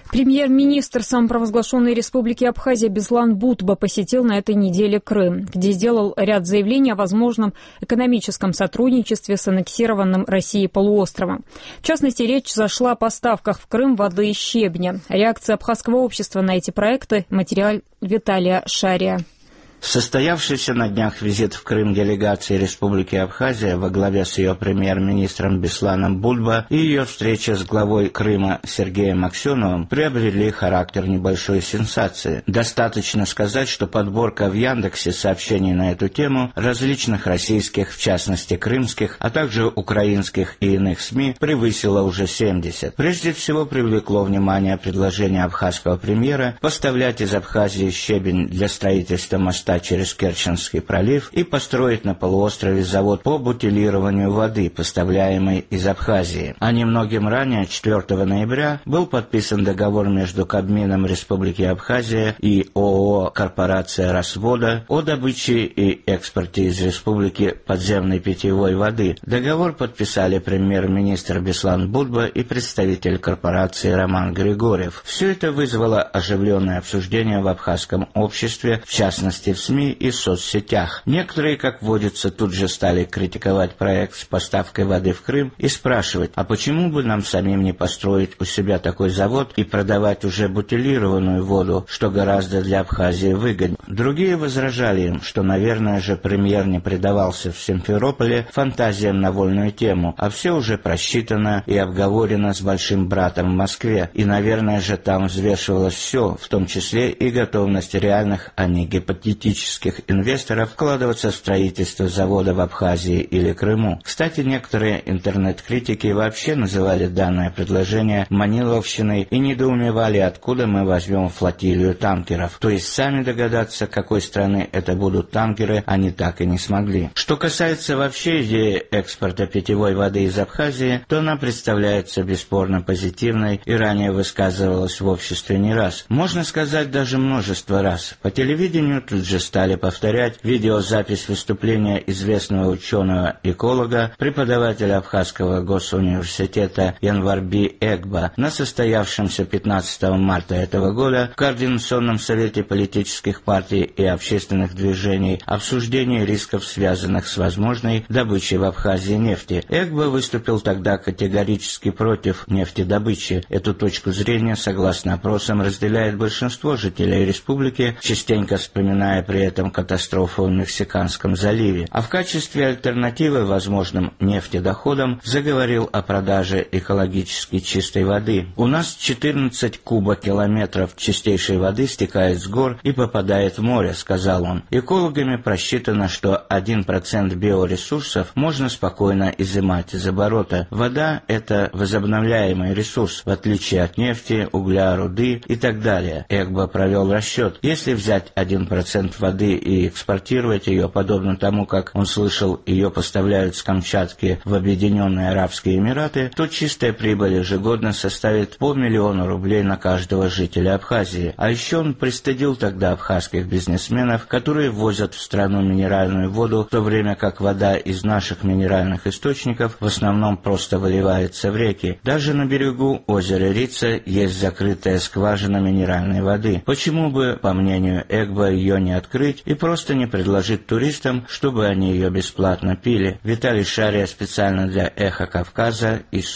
Премьер-министр самопровозглашенной республики Абхазия Беслан Будба посетил на этой неделе Крым, где сделал ряд заявлений о возможном экономическом сотрудничестве с аннексированным Россией полуостровом. В частности, речь зашла о поставках в Крым воды и щебня. Реакция абхазского общества на эти проекты – материал Виталия Шария. Состоявшийся на днях визит в Крым делегации Республики Абхазия во главе с ее премьер-министром Бесланом Будба и ее встреча с главой Крыма Сергеем Аксеновым приобрели характер небольшой сенсации. Достаточно сказать, что подборка в Яндексе сообщений на эту тему различных российских, в частности крымских, а также украинских и иных СМИ превысила уже 70. Прежде всего привлекло внимание предложение абхазского премьера поставлять из Абхазии щебень для строительства моста через Керченский пролив и построить на полуострове завод по бутилированию воды, поставляемой из Абхазии. А немногим ранее, 4 ноября, был подписан договор между Кабмином Республики Абхазия и ООО «Корпорация Росвода» о добыче и экспорте из республики подземной питьевой воды. Договор подписали премьер-министр Беслан Будба и представитель корпорации Роман Григорьев. Все это вызвало оживленное обсуждение в абхазском обществе, в частности в СМИ и соцсетях. Некоторые, как водится, тут же стали критиковать проект с поставкой воды в Крым и спрашивать, а почему бы нам самим не построить у себя такой завод и продавать уже бутилированную воду, что гораздо для Абхазии выгоднее. Другие возражали им, что, наверное же, премьер не предавался в Симферополе фантазиям на вольную тему, а все уже просчитано и обговорено с большим братом в Москве, и, наверное же, там взвешивалось все, в том числе и готовность реальных, а не гипотетических инвесторов вкладываться в строительство завода в Абхазии или Крыму. Кстати, некоторые интернет-критики вообще называли данное предложение маниловщиной и недоумевали, откуда мы возьмем флотилию танкеров. То есть сами догадаться, какой страны это будут танкеры, они так и не смогли. Что касается вообще идеи экспорта питьевой воды из Абхазии, то она представляется бесспорно позитивной и ранее высказывалась в обществе не раз. Можно сказать, даже множество раз. По телевидению тут же стали повторять видеозапись выступления известного ученого-эколога, преподавателя Абхазского госуниверситета Январби Эгба на состоявшемся 15 марта этого года в Координационном совете политических партий и общественных движений обсуждении рисков, связанных с возможной добычей в Абхазии нефти. Эгба выступил тогда категорически против нефтедобычи. Эту точку зрения, согласно опросам, разделяет большинство жителей республики, частенько вспоминая при этом катастрофу в Мексиканском заливе, а в качестве альтернативы возможным нефтедоходам заговорил о продаже экологически чистой воды. У нас 14 кубокилометров чистейшей воды стекает с гор и попадает в море, сказал он. Экологами просчитано, что 1% биоресурсов можно спокойно изымать из оборота. Вода – это возобновляемый ресурс, в отличие от нефти, угля, руды и так далее. Эгба провел расчет. Если взять 1% воды и экспортировать ее, подобно тому, как он слышал, ее поставляют с Камчатки в Объединенные Арабские Эмираты, то чистая прибыль ежегодно составит по 1 миллиону рублей на каждого жителя Абхазии. А еще он пристыдил тогда абхазских бизнесменов, которые ввозят в страну минеральную воду, в то время как вода из наших минеральных источников в основном просто выливается в реки. Даже на берегу озера Рица есть закрытая скважина минеральной воды. Почему бы, по мнению Эгба, ее не открыть и просто не предложить туристам, чтобы они ее бесплатно пили? Виталий Шария специально для «Эхо Кавказа» из